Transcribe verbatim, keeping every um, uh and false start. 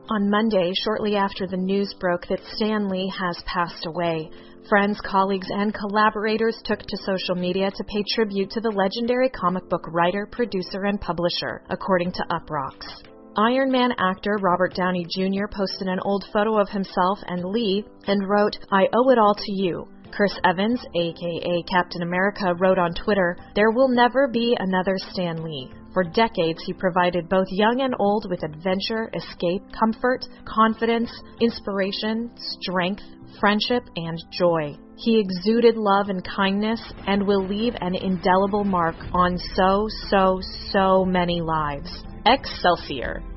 On Monday, shortly after the news broke that Stan Lee has passed away, friends, colleagues, and collaborators took to social media to pay tribute to the legendary comic book writer, producer, and publisher, according to Uproxx. Iron Man actor Robert Downey Junior posted an old photo of himself and Lee and wrote, "I owe it all to you." Chris Evans, aka Captain America, wrote on Twitter, "There will never be another Stan Lee. For decades, he provided both young and old with adventure, escape, comfort, confidence, inspiration, strength, friendship, and joy. He exuded love and kindness and will leave an indelible mark on so, so, so many lives. Excelsior!"